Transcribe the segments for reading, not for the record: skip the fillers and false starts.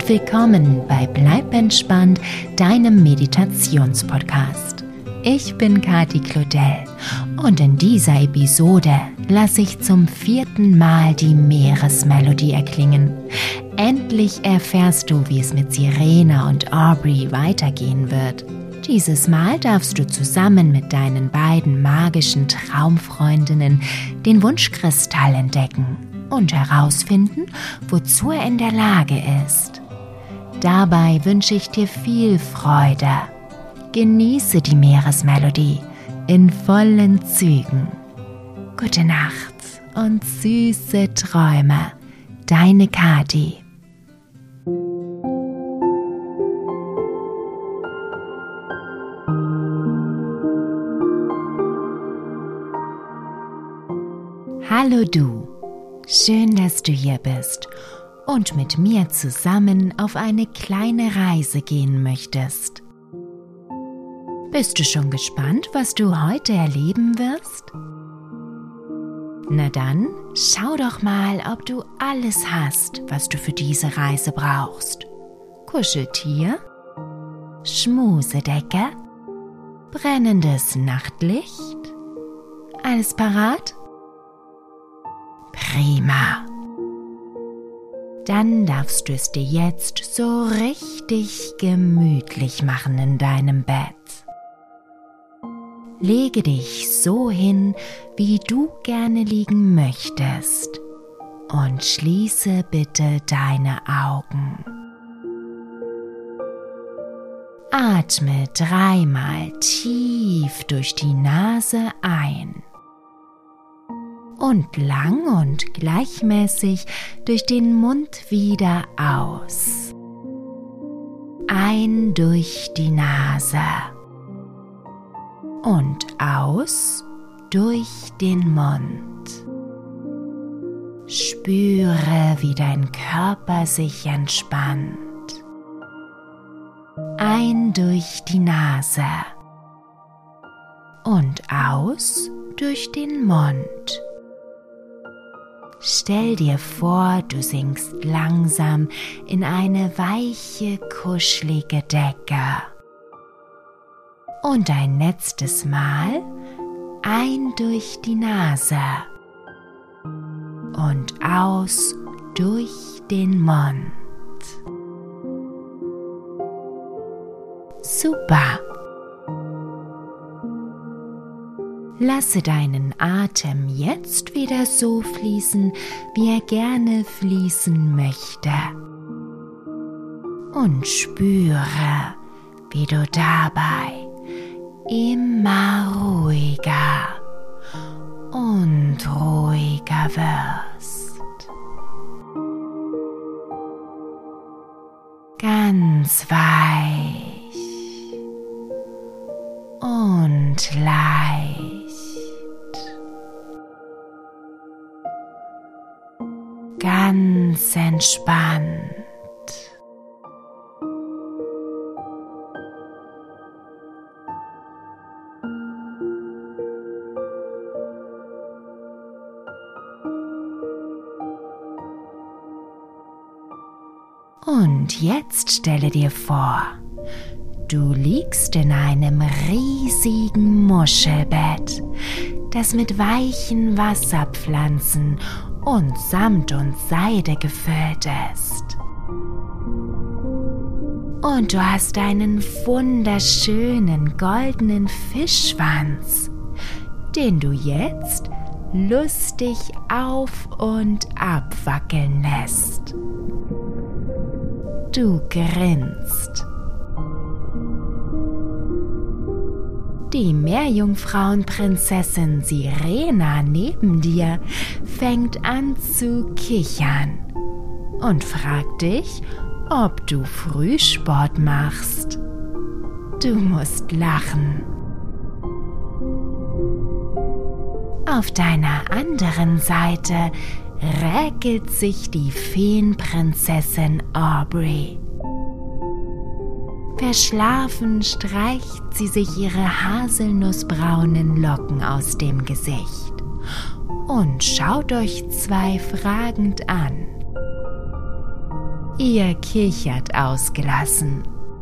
Herzlich willkommen bei Bleib entspannt, deinem Meditationspodcast. Ich bin Kati Claudel und in dieser Episode lasse ich zum 4. Mal die Meeresmelodie erklingen. Endlich erfährst du, wie es mit Sirena und Aubrey weitergehen wird. Dieses Mal darfst du zusammen mit deinen beiden magischen Traumfreundinnen den Wunschkristall entdecken und herausfinden, wozu er in der Lage ist. Dabei wünsche ich dir viel Freude. Genieße die Meeresmelodie in vollen Zügen. Gute Nacht und süße Träume. Deine Kati. Hallo du, schön, dass du hier bist und mit mir zusammen auf eine kleine Reise gehen möchtest. Bist du schon gespannt, was du heute erleben wirst? Na dann, schau doch mal, ob du alles hast, was du für diese Reise brauchst. Kuscheltier, Schmusedecke, brennendes Nachtlicht. Alles parat? Prima. Dann darfst du es dir jetzt so richtig gemütlich machen in deinem Bett. Lege dich so hin, wie du gerne liegen möchtest, und schließe bitte deine Augen. Atme 3-mal tief durch die Nase ein und lang und gleichmäßig durch den Mund wieder aus. Ein durch die Nase und aus durch den Mund. Spüre, wie dein Körper sich entspannt. Ein durch die Nase und aus durch den Mund. Stell dir vor, du sinkst langsam in eine weiche, kuschelige Decke. Und ein letztes Mal ein durch die Nase und aus durch den Mund. Super! Lasse deinen Atem jetzt wieder so fließen, wie er gerne fließen möchte. Und spüre, wie du dabei immer ruhiger und ruhiger wirst. Ganz weich und leicht. Ganz entspannt. Und jetzt stelle dir vor, du liegst in einem riesigen Muschelbett, das mit weichen Wasserpflanzen und Samt und Seide gefüllt ist. Und du hast einen wunderschönen goldenen Fischschwanz, den du jetzt lustig auf und ab wackeln lässt. Du grinst. Die Meerjungfrauenprinzessin Sirena neben dir fängt an zu kichern und fragt dich, ob du Frühsport machst. Du musst lachen. Auf deiner anderen Seite räkelt sich die Feenprinzessin Aubrey. Verschlafen streicht sie sich ihre haselnussbraunen Locken aus dem Gesicht und schaut euch zwei fragend an. Ihr kichert ausgelassen.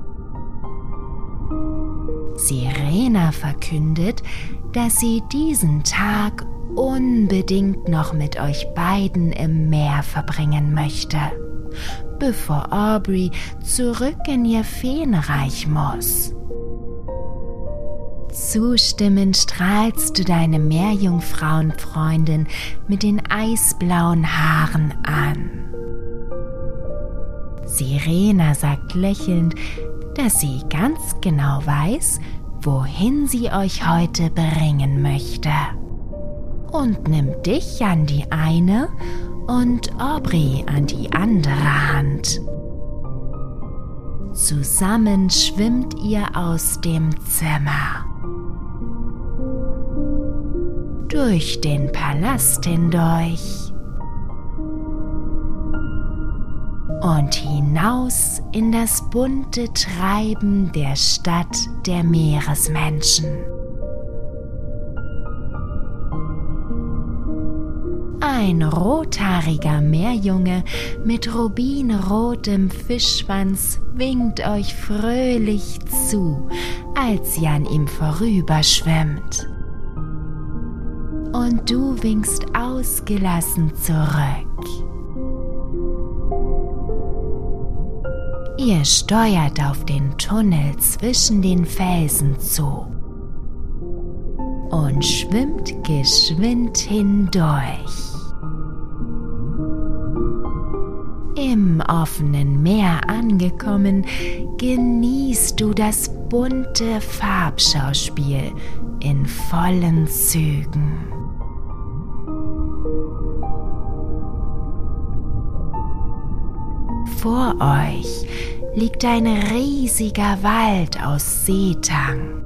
Sirena verkündet, dass sie diesen Tag unbedingt noch mit euch beiden im Meer verbringen möchte, bevor Aubrey zurück in ihr Feenreich muss. Zustimmend strahlst du deine Meerjungfrauenfreundin mit den eisblauen Haaren an. Sirena sagt lächelnd, dass sie ganz genau weiß, wohin sie euch heute bringen möchte, und nimmt dich an die eine und Aubrey an die andere Hand. Zusammen schwimmt ihr aus dem Zimmer. Durch den Palast hindurch und hinaus in das bunte Treiben der Stadt der Meeresmenschen. Ein rothaariger Meerjunge mit rubinrotem Fischschwanz winkt euch fröhlich zu, als ihr an ihm vorüberschwimmt. Und du winkst ausgelassen zurück. Ihr steuert auf den Tunnel zwischen den Felsen zu und schwimmt geschwind hindurch. Im offenen Meer angekommen, genießt du das bunte Farbschauspiel in vollen Zügen. Vor euch liegt ein riesiger Wald aus Seetang.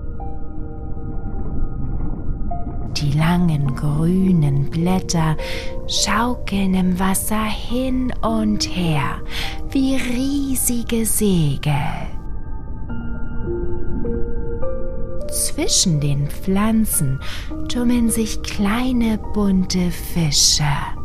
Die langen grünen Blätter schaukeln im Wasser hin und her wie riesige Segel. Zwischen den Pflanzen tummeln sich kleine bunte Fische.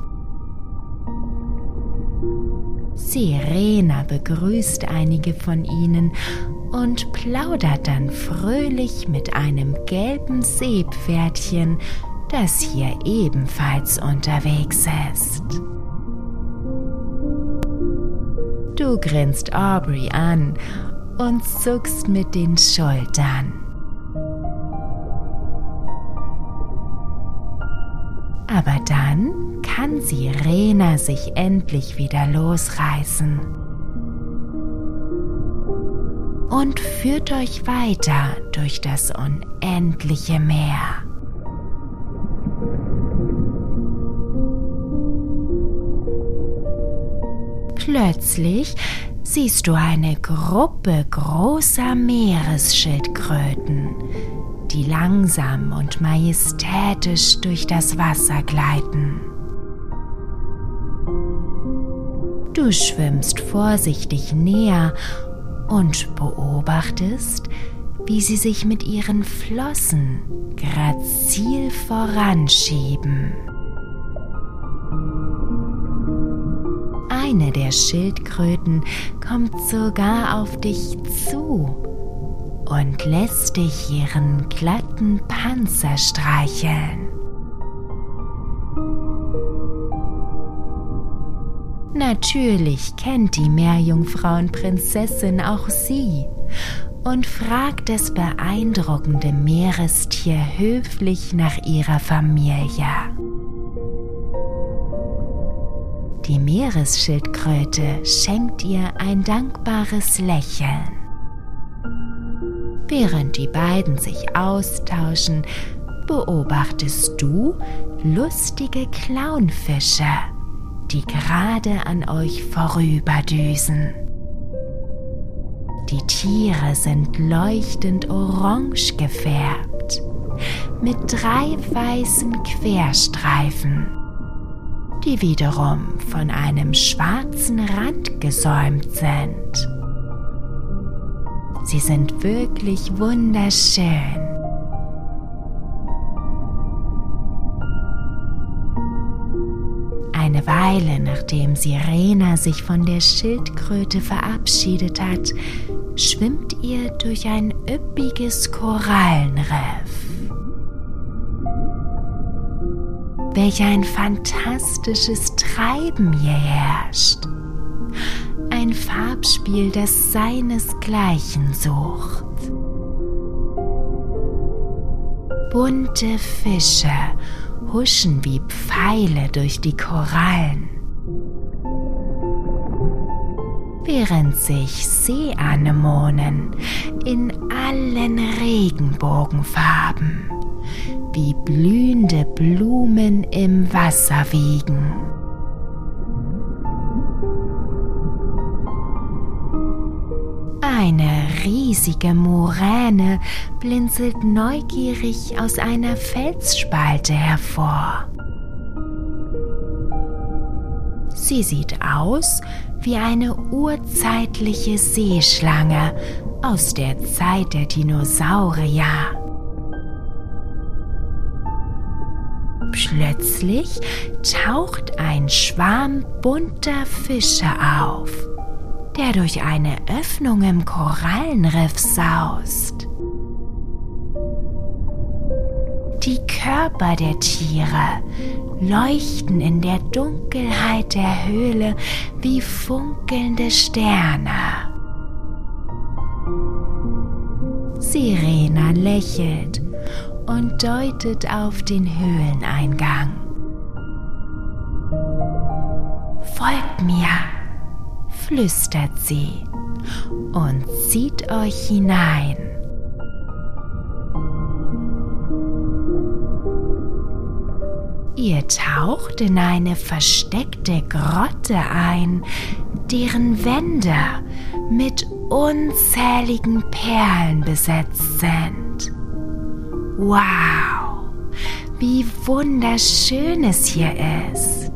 Sirena begrüßt einige von ihnen und plaudert dann fröhlich mit einem gelben Seepferdchen, das hier ebenfalls unterwegs ist. Du grinst Aubrey an und zuckst mit den Schultern. Aber dann kann Sirena sich endlich wieder losreißen und führt euch weiter durch das unendliche Meer. Plötzlich siehst du eine Gruppe großer Meeresschildkröten, die langsam und majestätisch durch das Wasser gleiten. Du schwimmst vorsichtig näher und beobachtest, wie sie sich mit ihren Flossen grazil voranschieben. Eine der Schildkröten kommt sogar auf dich zu und lässt dich ihren glatten Panzer streicheln. Natürlich kennt die Meerjungfrauenprinzessin auch sie und fragt das beeindruckende Meerestier höflich nach ihrer Familie. Die Meeresschildkröte schenkt ihr ein dankbares Lächeln. Während die beiden sich austauschen, beobachtest du lustige Clownfische, die gerade an euch vorüberdüsen. Die Tiere sind leuchtend orange gefärbt, mit 3 weißen Querstreifen, die wiederum von einem schwarzen Rand gesäumt sind. Sie sind wirklich wunderschön. Eine Eine Weile nachdem Sirena sich von der Schildkröte verabschiedet hat, schwimmt ihr durch ein üppiges Korallenriff. Welch ein fantastisches Treiben hier herrscht. Ein Farbspiel, das seinesgleichen sucht. Bunte Fische huschen wie Pfeile durch die Korallen, während sich Seeanemonen in allen Regenbogenfarben wie blühende Blumen im Wasser wiegen. Eine riesige Muräne blinzelt neugierig aus einer Felsspalte hervor. Sie sieht aus wie eine urzeitliche Seeschlange aus der Zeit der Dinosaurier. Plötzlich taucht ein Schwarm bunter Fische auf, der durch eine Öffnung im Korallenriff saust. Die Körper der Tiere leuchten in der Dunkelheit der Höhle wie funkelnde Sterne. Sirena lächelt und deutet auf den Höhleneingang. Folgt mir, flüstert sie und zieht euch hinein. Ihr taucht in eine versteckte Grotte ein, deren Wände mit unzähligen Perlen besetzt sind. Wow, wie wunderschön es hier ist.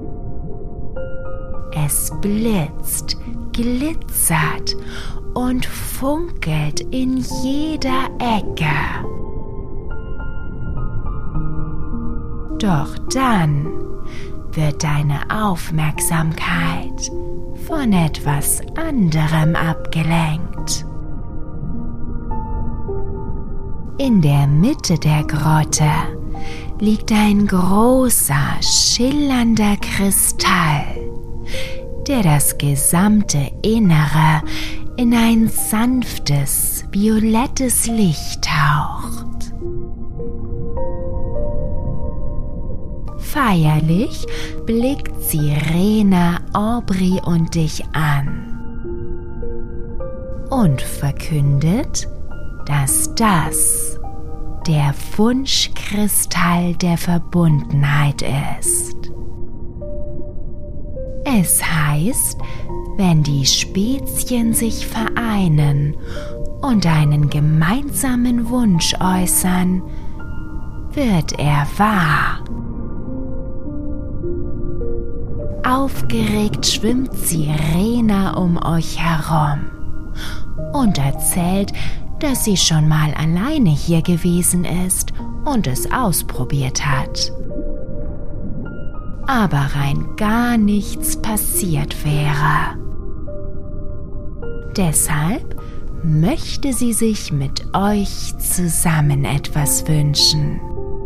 Es blitzt, glitzert und funkelt in jeder Ecke. Doch dann wird deine Aufmerksamkeit von etwas anderem abgelenkt. In der Mitte der Grotte liegt ein großer, schillernder Kristall, der das gesamte Innere in ein sanftes, violettes Licht taucht. Feierlich blickt Sirena, Aubrey und dich an und verkündet, dass das der Wunschkristall der Verbundenheit ist. Es heißt, wenn die Spezien sich vereinen und einen gemeinsamen Wunsch äußern, wird er wahr. Aufgeregt schwimmt Sirena um euch herum und erzählt, dass sie schon mal alleine hier gewesen ist und es ausprobiert hat. Aber rein gar nichts passiert wäre. Deshalb möchte sie sich mit euch zusammen etwas wünschen.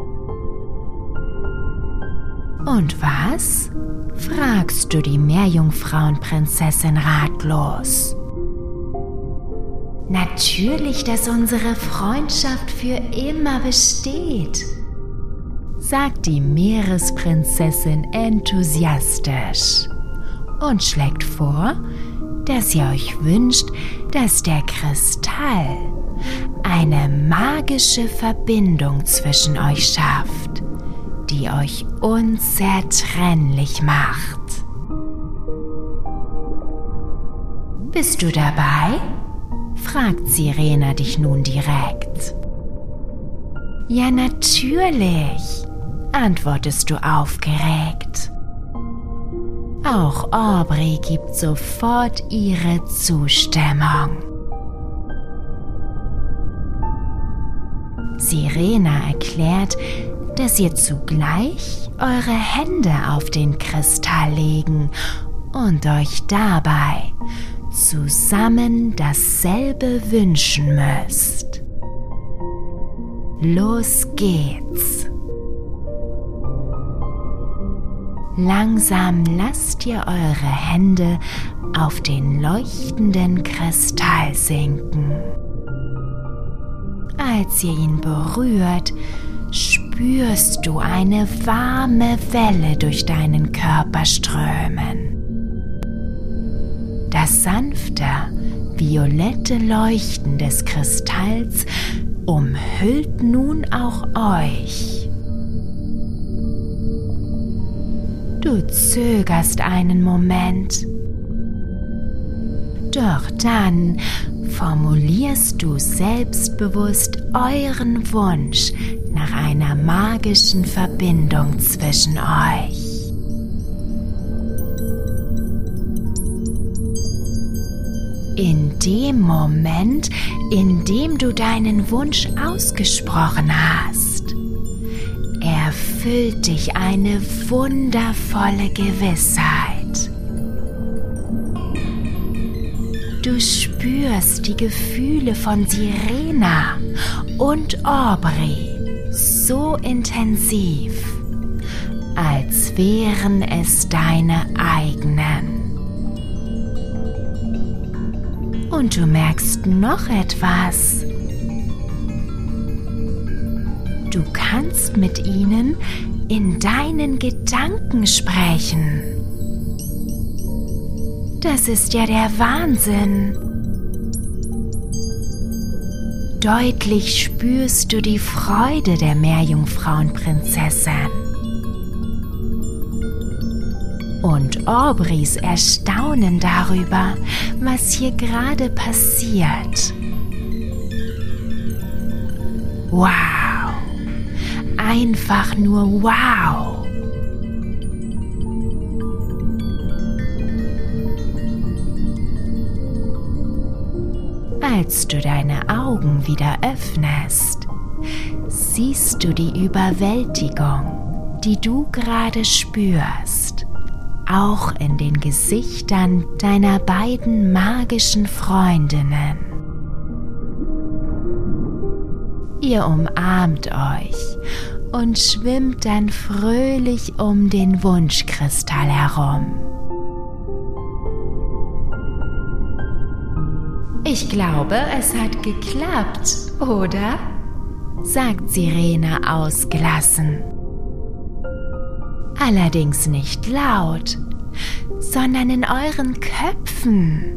Und was? Fragst du die Meerjungfrauenprinzessin ratlos. Natürlich, dass unsere Freundschaft für immer besteht, sagt die Meeresprinzessin enthusiastisch und schlägt vor, dass ihr euch wünscht, dass der Kristall eine magische Verbindung zwischen euch schafft, die euch unzertrennlich macht. Bist du dabei? Fragt Sirena dich nun direkt. Ja, natürlich, antwortest du aufgeregt. Auch Aubrey gibt sofort ihre Zustimmung. Sirena erklärt, dass ihr zugleich eure Hände auf den Kristall legen und euch dabei zusammen dasselbe wünschen müsst. Los geht's! Langsam lasst ihr eure Hände auf den leuchtenden Kristall sinken. Als ihr ihn berührt, spürst du eine warme Welle durch deinen Körper strömen. Das sanfte, violette Leuchten des Kristalls umhüllt nun auch euch. Du zögerst einen Moment, doch dann formulierst du selbstbewusst euren Wunsch nach einer magischen Verbindung zwischen euch. In dem Moment, in dem du deinen Wunsch ausgesprochen hast, erfüllt dich eine wundervolle Gewissheit. Du spürst die Gefühle von Sirena und Aubrey so intensiv, als wären es deine eigenen. Und du merkst noch etwas. Du kannst mit ihnen in deinen Gedanken sprechen. Das ist ja der Wahnsinn. Deutlich spürst du die Freude der Meerjungfrauenprinzessin und Aubreys Erstaunen darüber, was hier gerade passiert. Wow! Einfach nur wow! Als du deine Augen wieder öffnest, siehst du die Überwältigung, die du gerade spürst, auch in den Gesichtern deiner beiden magischen Freundinnen. Ihr umarmt euch und schwimmt dann fröhlich um den Wunschkristall herum. Ich glaube, es hat geklappt, oder? Sagt Sirena ausgelassen. Allerdings nicht laut, sondern in euren Köpfen.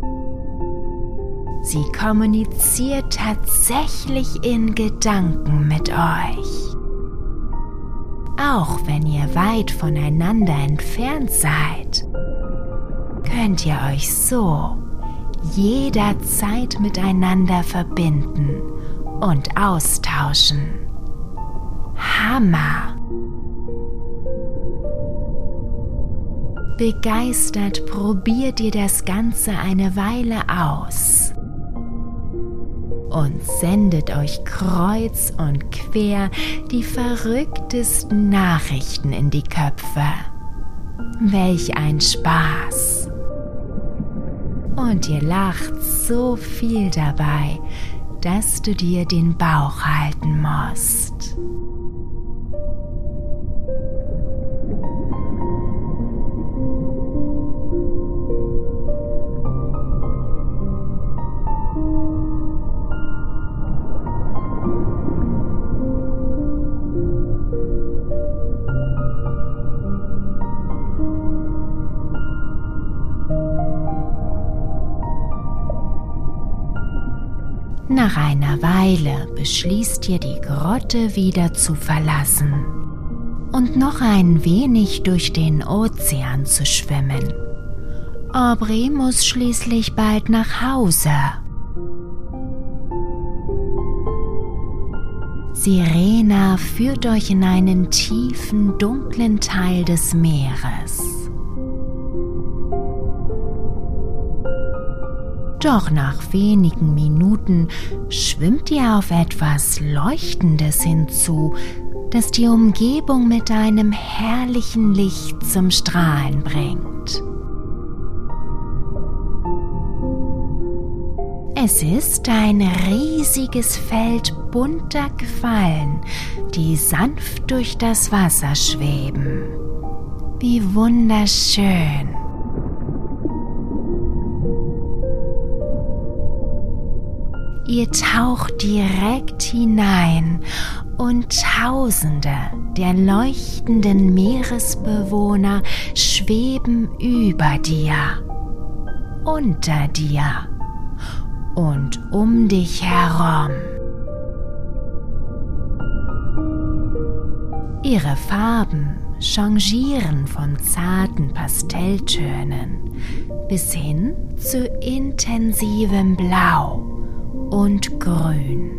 Sie kommuniziert tatsächlich in Gedanken mit euch. Auch wenn ihr weit voneinander entfernt seid, könnt ihr euch so jederzeit miteinander verbinden und austauschen. Hammer! Begeistert probiert ihr das Ganze eine Weile aus und sendet euch kreuz und quer die verrücktesten Nachrichten in die Köpfe. Welch ein Spaß! Und ihr lacht so viel dabei, dass du dir den Bauch halten musst. Nach einer Weile beschließt ihr, die Grotte wieder zu verlassen und noch ein wenig durch den Ozean zu schwimmen. Aubrey muss schließlich bald nach Hause. Sirena führt euch in einen tiefen, dunklen Teil des Meeres. Doch nach wenigen Minuten schwimmt ihr auf etwas Leuchtendes hinzu, das die Umgebung mit einem herrlichen Licht zum Strahlen bringt. Es ist ein riesiges Feld bunter Quallen, die sanft durch das Wasser schweben. Wie wunderschön! Ihr taucht direkt hinein und Tausende der leuchtenden Meeresbewohner schweben über dir, unter dir und um dich herum. Ihre Farben changieren von zarten Pastelltönen bis hin zu intensivem Blau und Grün.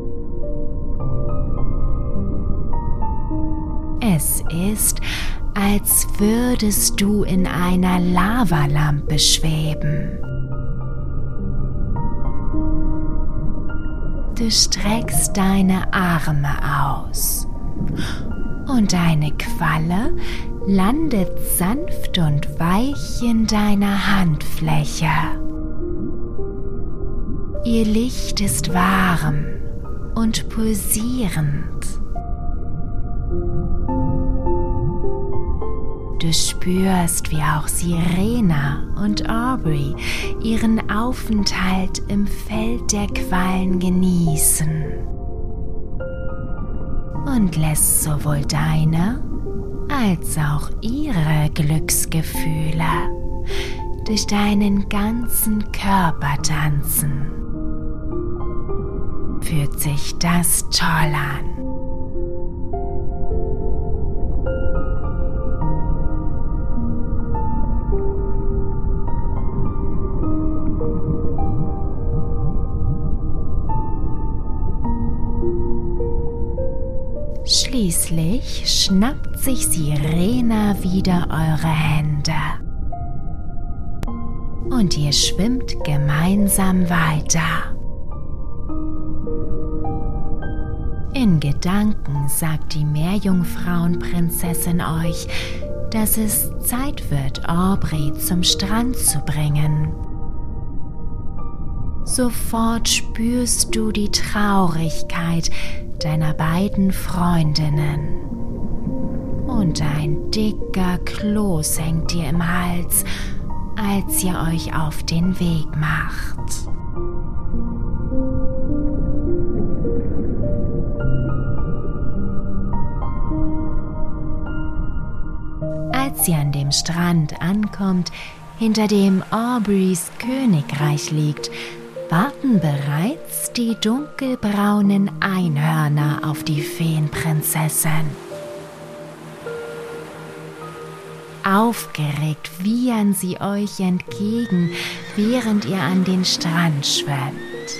Es ist, als würdest du in einer Lavalampe schweben. Du streckst deine Arme aus und eine Qualle landet sanft und weich in deiner Handfläche. Ihr Licht ist warm und pulsierend. Du spürst, wie auch Sirena und Aubrey ihren Aufenthalt im Feld der Quallen genießen und lässt sowohl deine als auch ihre Glücksgefühle durch deinen ganzen Körper tanzen. Fühlt sich das toll an? Schließlich schnappt sich Sirena wieder eure Hände und ihr schwimmt gemeinsam weiter. In Gedanken sagt die Meerjungfrauenprinzessin euch, dass es Zeit wird, Aubrey zum Strand zu bringen. Sofort spürst du die Traurigkeit deiner beiden Freundinnen und ein dicker Kloß hängt dir im Hals, als ihr euch auf den Weg macht. Als ihr an dem Strand ankommt, hinter dem Aubreys Königreich liegt, warten bereits die dunkelbraunen Einhörner auf die Feenprinzessin. Aufgeregt wiehern sie euch entgegen, während ihr an den Strand schwimmt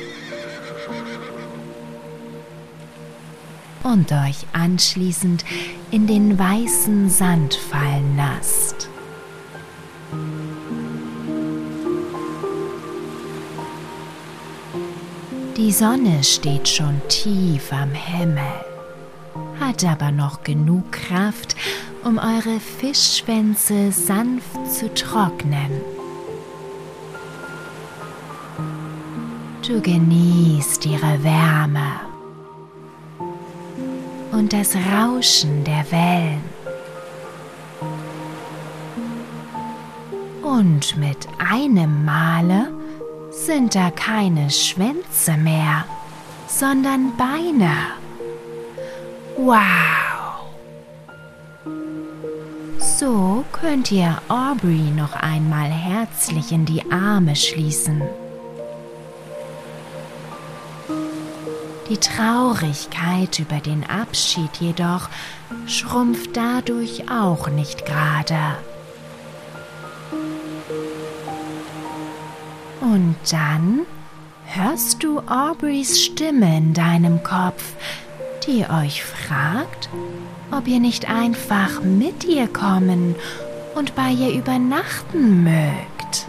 und euch anschließend in den weißen Sand fallen lasst. Die Sonne steht schon tief am Himmel, hat aber noch genug Kraft, um eure Fischschwänze sanft zu trocknen. Du genießt ihre Wärme und das Rauschen der Wellen. Und mit einem Male sind da keine Schwänze mehr, sondern Beine. Wow! So könnt ihr Aubrey noch einmal herzlich in die Arme schließen. Die Traurigkeit über den Abschied jedoch schrumpft dadurch auch nicht gerade. Und dann hörst du Aubreys Stimme in deinem Kopf, die euch fragt, ob ihr nicht einfach mit ihr kommen und bei ihr übernachten mögt.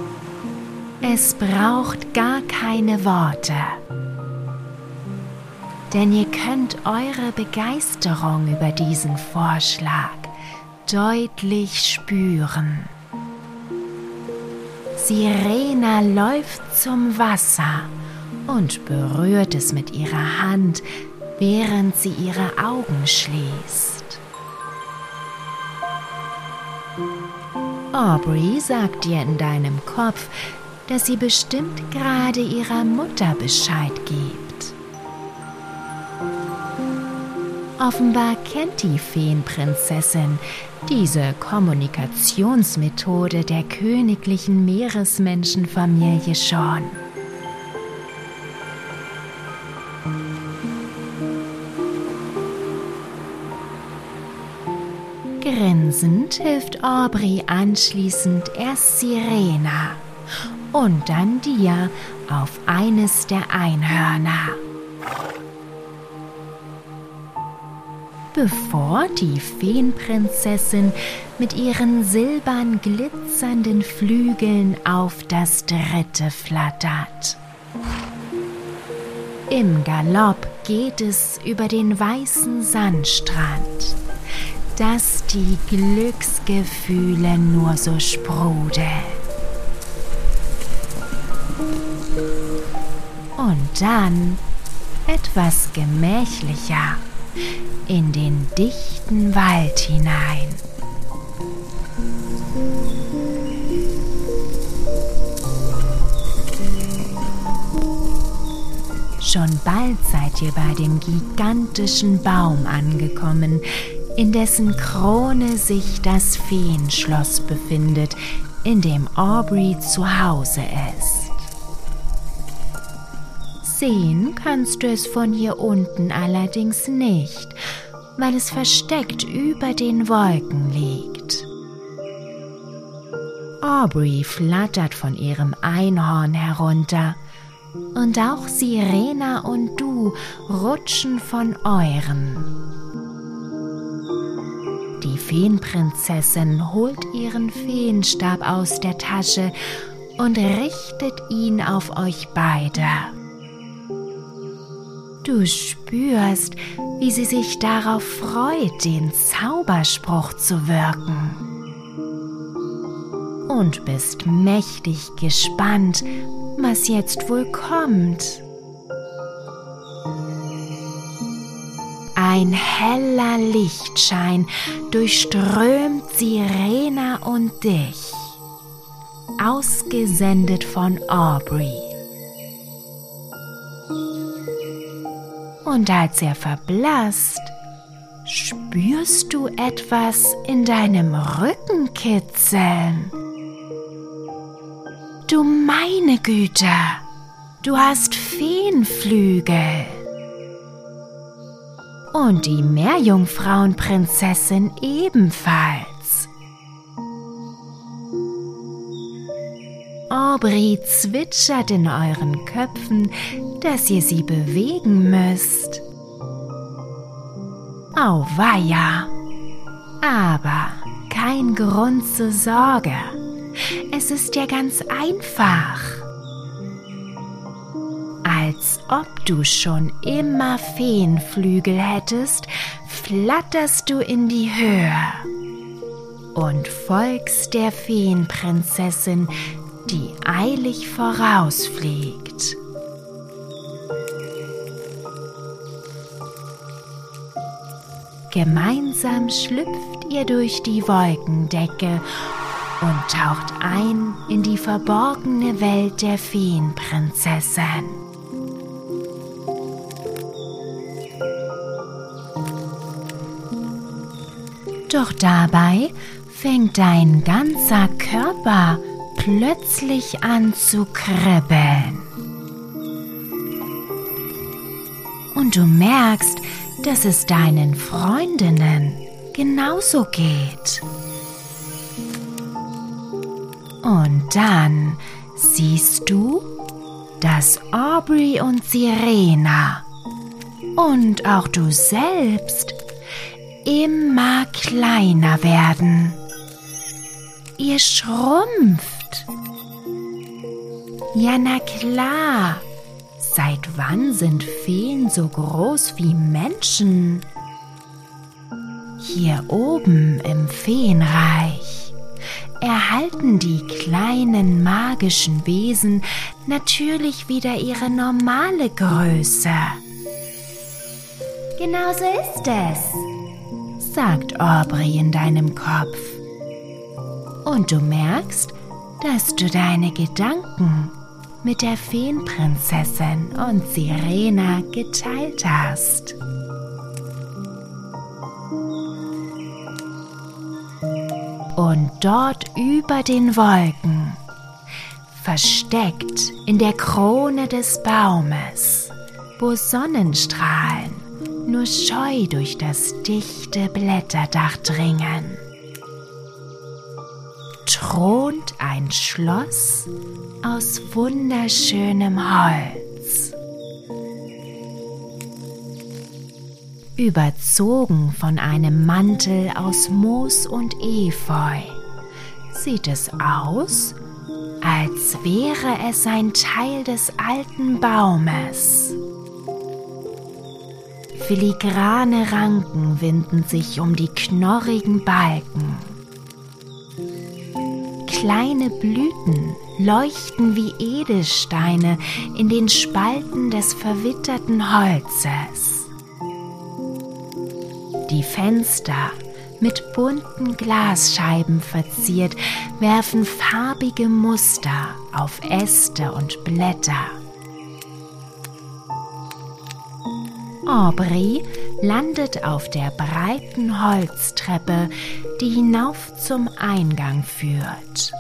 Es braucht gar keine Worte. denn ihr könnt eure Begeisterung über diesen Vorschlag deutlich spüren. Sirena läuft zum Wasser und berührt es mit ihrer Hand, während sie ihre Augen schließt. Aubrey sagt dir in deinem Kopf, dass sie bestimmt gerade ihrer Mutter Bescheid gibt. Offenbar kennt die Feenprinzessin diese Kommunikationsmethode der königlichen Meeresmenschenfamilie schon. Grinsend hilft Aubrey anschließend erst Sirena und dann dir auf eines der Einhörner. Bevor die Feenprinzessin mit ihren silbern glitzernden Flügeln auf das dritte flattert. Im Galopp geht es über den weißen Sandstrand, dass die Glücksgefühle nur so sprudeln. Und dann, etwas gemächlicher, in den dichten Wald hinein. Schon bald seid ihr bei dem gigantischen Baum angekommen, in dessen Krone sich das Feenschloss befindet, in dem Aubrey zu Hause ist. Sehen kannst du es von hier unten allerdings nicht, weil es versteckt über den Wolken liegt. Aubrey flattert von ihrem Einhorn herunter und auch Sirena und du rutschen von euren. Die Feenprinzessin holt ihren Feenstab aus der Tasche und richtet ihn auf euch beide. Du spürst, wie sie sich darauf freut, den Zauberspruch zu wirken. Und bist mächtig gespannt, was jetzt wohl kommt. Ein heller Lichtschein durchströmt Sirena und dich, ausgesendet von Aubrey. Und als er verblasst, spürst du etwas in deinem Rücken kitzeln. Du meine Güte, du hast Feenflügel. Und die Meerjungfrauenprinzessin ebenfalls. Aubrey zwitschert in euren Köpfen, dass ihr sie bewegen müsst. Auweia! Aber kein Grund zur Sorge. Es ist ja ganz einfach. Als ob du schon immer Feenflügel hättest, flatterst du in die Höhe und folgst der Feenprinzessin, die eilig vorausfliegt. Gemeinsam schlüpft ihr durch die Wolkendecke und taucht ein in die verborgene Welt der Feenprinzessin. Doch dabei fängt dein ganzer Körper plötzlich an zu kribbeln. Und du merkst, dass es deinen Freundinnen genauso geht. Und dann siehst du, dass Aubrey und Sirena und auch du selbst immer kleiner werden. Ihr schrumpft. Ja, na klar, Seit wann sind Feen so groß wie Menschen? Hier oben im Feenreich erhalten die kleinen magischen Wesen natürlich wieder ihre normale Größe. Genau so ist es, sagt Aubrey in deinem Kopf. Und du merkst, dass du deine Gedanken mit der Feenprinzessin und Sirena geteilt hast. Und dort über den Wolken, versteckt in der Krone des Baumes, wo Sonnenstrahlen nur scheu durch das dichte Blätterdach dringen, thront ein Schloss aus wunderschönem Holz. Überzogen von einem Mantel aus Moos und Efeu, sieht es aus, als wäre es ein Teil des alten Baumes. Filigrane Ranken winden sich um die knorrigen Balken. Kleine Blüten leuchten wie Edelsteine in den Spalten des verwitterten Holzes. Die Fenster, mit bunten Glasscheiben verziert, werfen farbige Muster auf Äste und Blätter. Aubrey landet auf der breiten Holztreppe, die hinauf zum Eingang führt.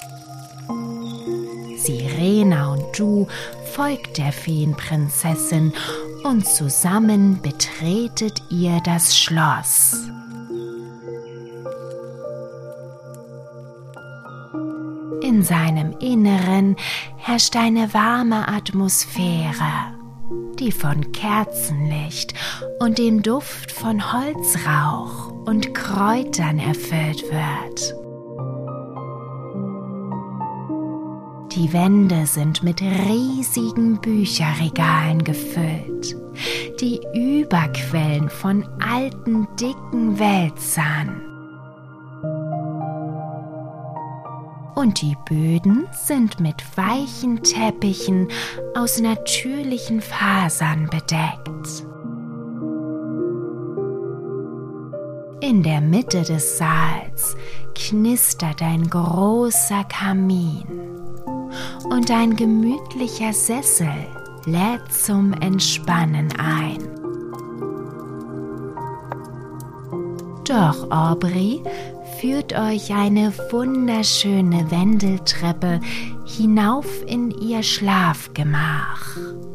Sirena und du folgt der Feenprinzessin und zusammen betretet ihr das Schloss. In seinem Inneren herrscht eine warme Atmosphäre, die von Kerzenlicht und dem Duft von Holzrauch und Kräutern erfüllt wird. Die Wände sind mit riesigen Bücherregalen gefüllt, die überquellen von alten, dicken Wälzern. Und die Böden sind mit weichen Teppichen aus natürlichen Fasern bedeckt. In der Mitte des Saals knistert ein großer Kamin und ein gemütlicher Sessel lädt zum Entspannen ein. Doch Aubrey führt euch eine wunderschöne Wendeltreppe hinauf in ihr Schlafgemach.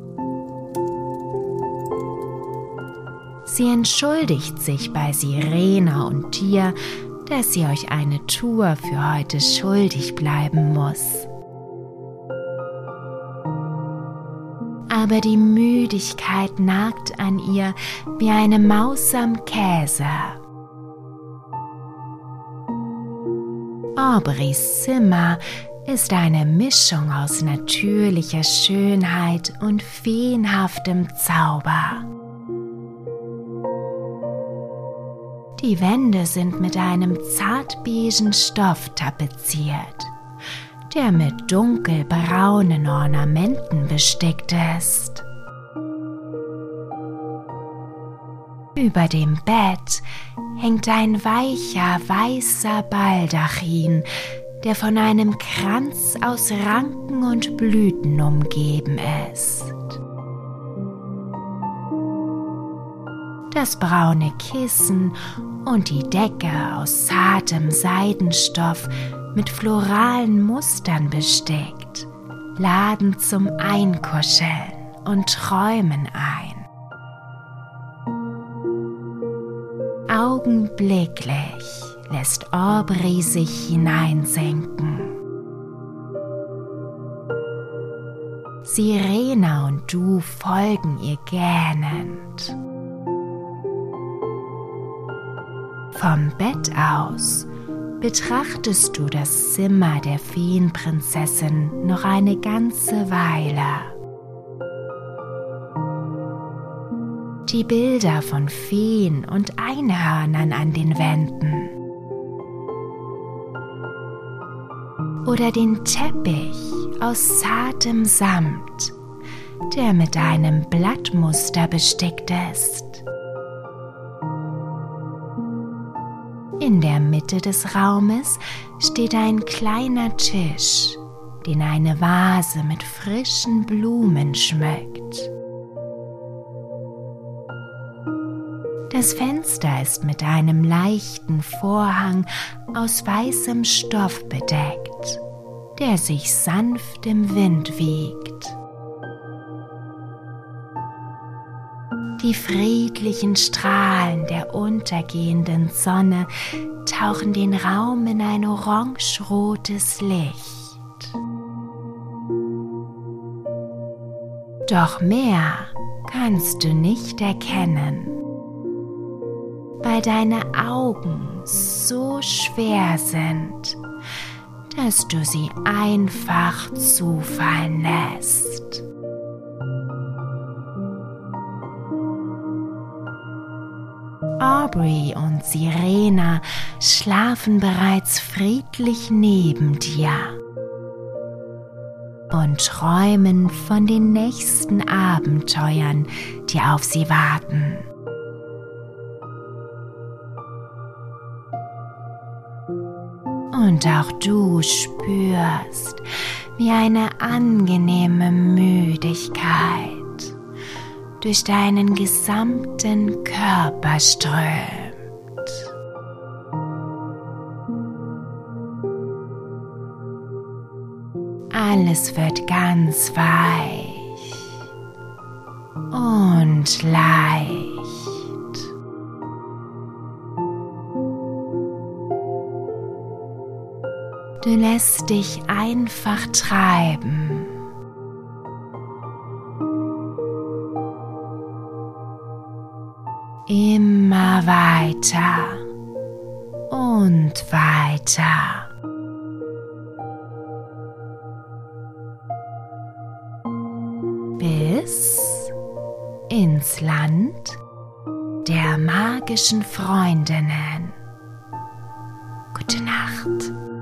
Sie entschuldigt sich bei Sirena und dir, dass sie euch eine Tour für heute schuldig bleiben muss. Aber die Müdigkeit nagt an ihr wie eine Maus am Käse. Aubreys Zimmer ist eine Mischung aus natürlicher Schönheit und feenhaftem Zauber. Die Wände sind mit einem zartbeigen Stoff tapeziert, der mit dunkelbraunen Ornamenten bestickt ist. Über dem Bett hängt ein weicher, weißer Baldachin, der von einem Kranz aus Ranken und Blüten umgeben ist. Das braune Kissen und die Decke aus zartem Seidenstoff mit floralen Mustern bestickt, laden zum Einkuscheln und Träumen ein. Augenblicklich lässt Aubrey sich hineinsinken. Sirena und du folgen ihr gähnend. Vom Bett aus betrachtest du das Zimmer der Feenprinzessin noch eine ganze Weile. Die Bilder von Feen und Einhörnern an den Wänden. Oder den Teppich aus zartem Samt, der mit einem Blattmuster bestickt ist. In der Mitte des Raumes steht ein kleiner Tisch, den eine Vase mit frischen Blumen schmückt. Das Fenster ist mit einem leichten Vorhang aus weißem Stoff bedeckt, der sich sanft im Wind wiegt. Die friedlichen Strahlen der untergehenden Sonne tauchen den Raum in ein orangerotes Licht. Doch mehr kannst du nicht erkennen, weil deine Augen so schwer sind, dass du sie einfach zufallen lässt. Aubrey und Sirena schlafen bereits friedlich neben dir und träumen von den nächsten Abenteuern, die auf sie warten. Und auch du spürst, wie eine angenehme Müdigkeit durch deinen gesamten Körper strömt. Alles wird ganz weich und leicht. Du lässt dich einfach treiben. Immer weiter und weiter. Bis ins Land der magischen Freundinnen. Gute Nacht.